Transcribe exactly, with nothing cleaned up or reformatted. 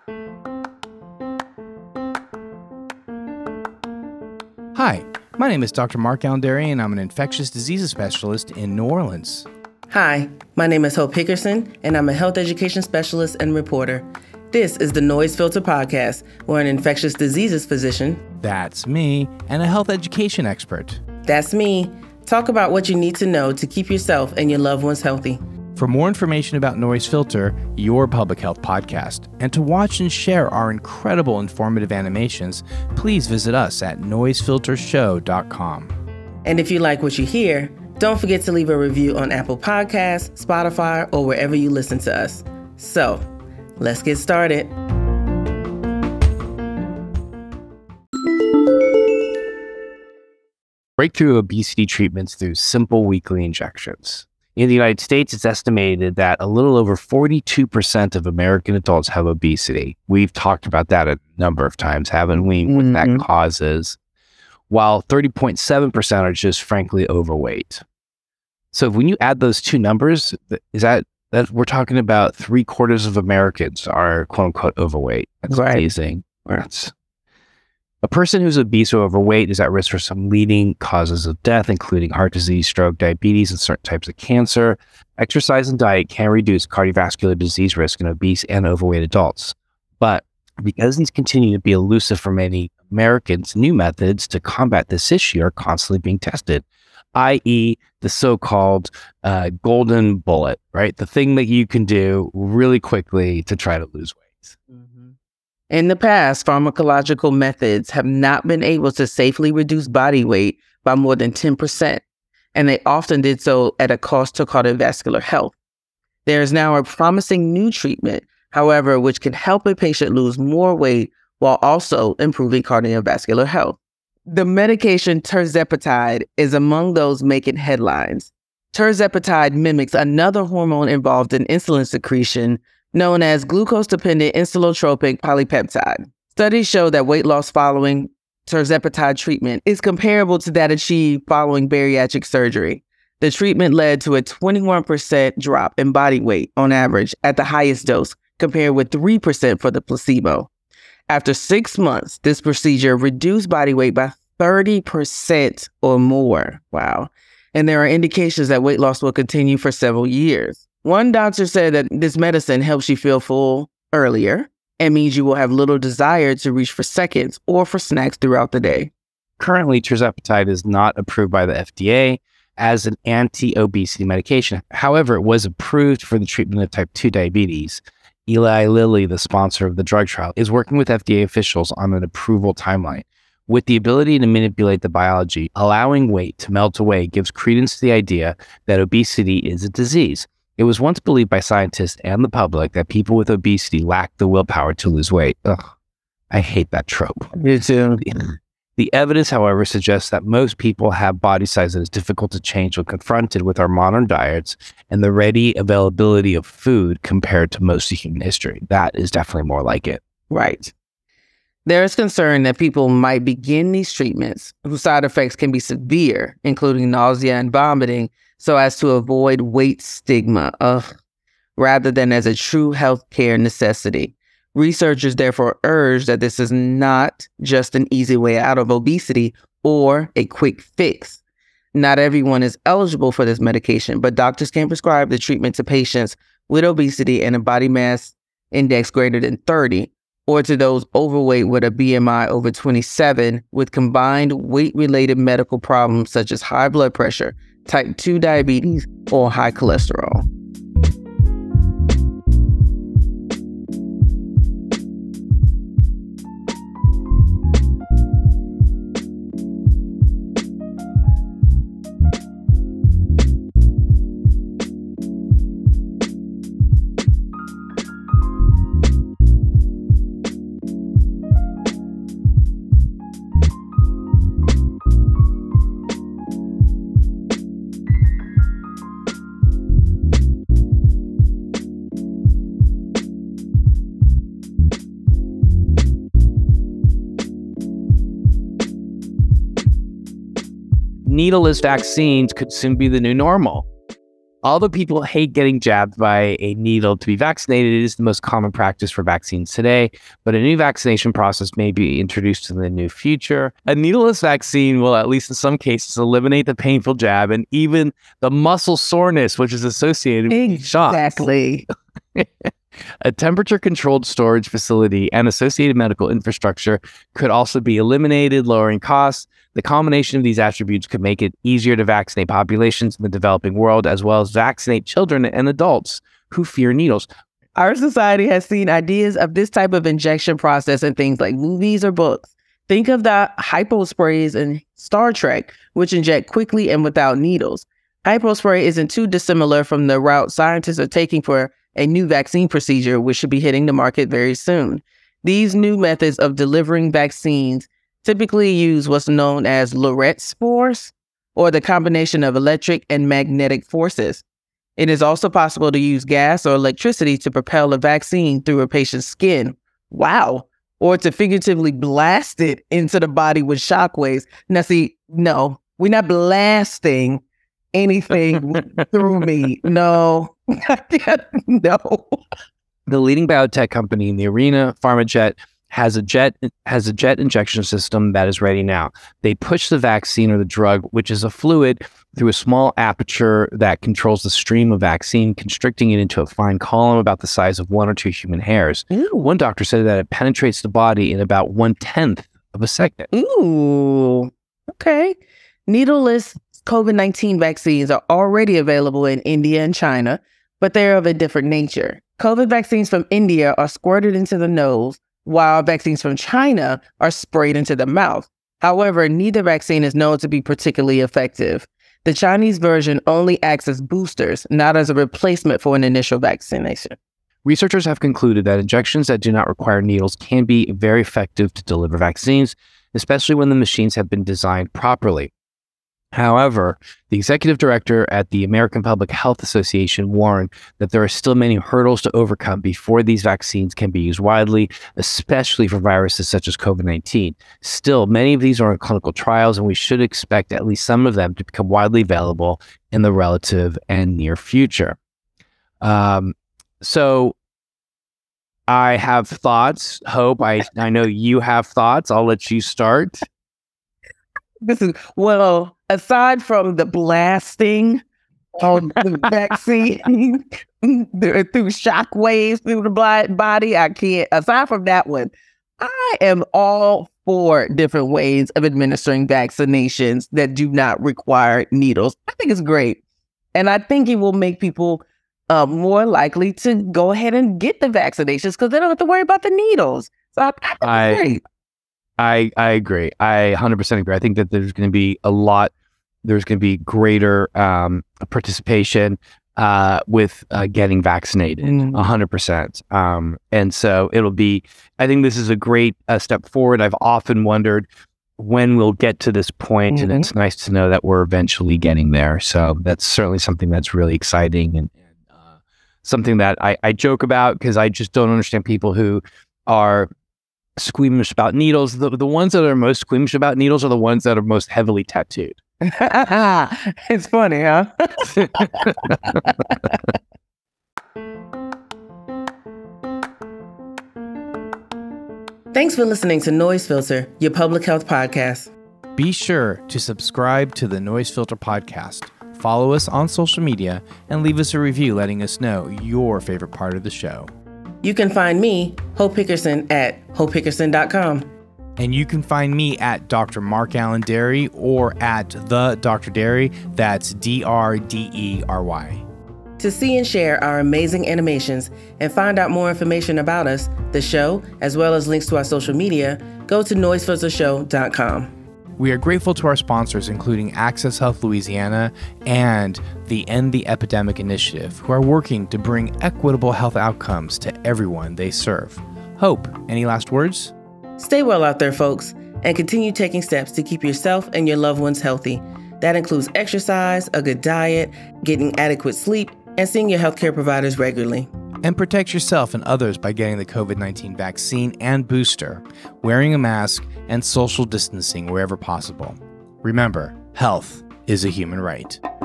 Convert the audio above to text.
Hi, my name is Doctor Mark Alendary, and I'm an infectious diseases specialist in New Orleans. Hi, my name is Hope Hickerson, and I'm a health education specialist and reporter. This is the Noise Filter Podcast, where an infectious diseases physician, That's me, and a health education expert, that's me, talk about what you need to know to keep yourself and your loved ones healthy. For more information about Noise Filter, your public health podcast, and to watch and share our incredible informative animations, please visit us at noise filter show dot com. And if you like what you hear, don't forget to leave a review on Apple Podcasts, Spotify, or wherever you listen to us. So, let's get started. Breakthrough obesity treatments through simple weekly injections. In the United States, it's estimated that a little over forty-two percent of American adults have obesity. We've talked about that a number of times, haven't we? Mm-hmm. What that causes, while thirty point seven percent are just frankly overweight. So when you add those two numbers, is that, that we're talking about three quarters of Americans are quote unquote overweight. That's Right. amazing. That's, a person who's obese or overweight is at risk for some leading causes of death, including heart disease, stroke, diabetes, and certain types of cancer. Exercise and diet can reduce cardiovascular disease risk in obese and overweight adults. But because these continue to be elusive for many Americans, new methods to combat this issue are constantly being tested, that is the so-called uh, golden bullet, right? The thing that you can do really quickly to try to lose weight. In the past, pharmacological methods have not been able to safely reduce body weight by more than ten percent, and they often did so at a cost to cardiovascular health. There is now a promising new treatment, however, which can help a patient lose more weight while also improving cardiovascular health. The medication tirzepatide is among those making headlines. Tirzepatide mimics another hormone involved in insulin secretion, known as glucose-dependent insulotropic polypeptide. Studies show that weight loss following tirzepatide treatment is comparable to that achieved following bariatric surgery. The treatment led to a twenty-one percent drop in body weight on average at the highest dose, compared with three percent for the placebo. After six months, this procedure reduced body weight by thirty percent or more. Wow. And there are indications that weight loss will continue for several years. One doctor said that this medicine helps you feel full earlier and means you will have little desire to reach for seconds or for snacks throughout the day. Currently, tirzepatide is not approved by the F D A as an anti-obesity medication. However, it was approved for the treatment of type two diabetes. Eli Lilly, the sponsor of the drug trial, is working with F D A officials on an approval timeline. With the ability to manipulate the biology, allowing weight to melt away gives credence to the idea that obesity is a disease. It was once believed by scientists and the public that people with obesity lack the willpower to lose weight. Ugh, I hate that trope. Me too. The evidence, however, suggests that most people have body size that is difficult to change when confronted with our modern diets and the ready availability of food compared to most of human history. That is definitely more like it. Right. There is concern that people might begin these treatments whose side effects can be severe, including nausea and vomiting, so as to avoid weight stigma, ugh, rather than as a true healthcare necessity. Researchers therefore urge that this is not just an easy way out of obesity or a quick fix. Not everyone is eligible for this medication, but doctors can prescribe the treatment to patients with obesity and a body mass index greater than thirty, or to those overweight with a B M I over twenty-seven with combined weight-related medical problems such as high blood pressure, type two diabetes, or high cholesterol. Needleless vaccines could soon be the new normal. Although people hate getting jabbed by a needle to be vaccinated, it is the most common practice for vaccines today, but a new vaccination process may be introduced in the near future. A needleless vaccine will, at least in some cases, eliminate the painful jab and even the muscle soreness, which is associated with shots. Exactly. A temperature-controlled storage facility and associated medical infrastructure could also be eliminated, lowering costs. The combination of these attributes could make it easier to vaccinate populations in the developing world, as well as vaccinate children and adults who fear needles. Our society has seen ideas of this type of injection process in things like movies or books. Think of the hyposprays in Star Trek, which inject quickly and without needles. Hypospray isn't too dissimilar from the route scientists are taking for a new vaccine procedure, which should be hitting the market very soon. These new methods of delivering vaccines typically use what's known as Lorentz spores, or the combination of electric and magnetic forces. It is also possible to use gas or electricity to propel a vaccine through a patient's skin. Wow. Or to figuratively blast it into the body with shockwaves. Now, see, no, we're not blasting anything through me. No. No. The leading biotech company in the arena, PharmaJet, has a jet has a jet injection system that is ready now. They push the vaccine or the drug, which is a fluid, through a small aperture that controls the stream of vaccine, constricting it into a fine column about the size of one or two human hairs. Ooh. One doctor said that it penetrates the body in about one-tenth of a second. Ooh, okay. Needleless COVID nineteen vaccines are already available in India and China, but they're of a different nature. COVID vaccines from India are squirted into the nose, while vaccines from China are sprayed into the mouth. However, neither vaccine is known to be particularly effective. The Chinese version only acts as boosters, not as a replacement for an initial vaccination. Researchers have concluded that injections that do not require needles can be very effective to deliver vaccines, especially when the machines have been designed properly. However, the executive director at the American Public Health Association warned that there are still many hurdles to overcome before these vaccines can be used widely, especially for viruses such as COVID nineteen. Still, many of these are in clinical trials, and we should expect at least some of them to become widely available in the relative and near future. Um, so I have thoughts. Hope, I, I know you have thoughts. I'll let you start. This is, well, aside from the blasting on the vaccine through shock waves through the body, I can't, aside from that one, I am all for different ways of administering vaccinations that do not require needles. I think it's great. And I think it will make people uh, more likely to go ahead and get the vaccinations because they don't have to worry about the needles. So I, I think I, it's great. I, I agree. I one hundred percent agree. I think that there's going to be a lot, there's going to be greater um, participation uh, with uh, getting vaccinated, mm-hmm. one hundred percent. Um, and so it'll be, I think this is a great uh, step forward. I've often wondered when we'll get to this point, mm-hmm. and it's nice to know that we're eventually getting there. So that's certainly something that's really exciting and, and uh, something that I, I joke about because I just don't understand people who are squeamish about needles. The, the ones that are most squeamish about needles are the ones that are most heavily tattooed. It's funny, huh? Thanks for listening to Noise Filter, your public health podcast. Be sure to subscribe to the Noise Filter podcast, follow us on social media, and leave us a review letting us know your favorite part of the show. You can find me, Hope Hickerson, at hope hickerson dot com. And you can find me at Doctor Mark Allen Derry or at the Doctor Derry. That's D R D E R Y. To see and share our amazing animations and find out more information about us, the show, as well as links to our social media, go to noise filter show dot com. We are grateful to our sponsors, including Access Health Louisiana and the End the Epidemic Initiative, who are working to bring equitable health outcomes to everyone they serve. Hope, any last words? Stay well out there, folks, and continue taking steps to keep yourself and your loved ones healthy. That includes exercise, a good diet, getting adequate sleep, and seeing your healthcare providers regularly. And protect yourself and others by getting the COVID nineteen vaccine and booster, wearing a mask, and social distancing wherever possible. Remember, health is a human right.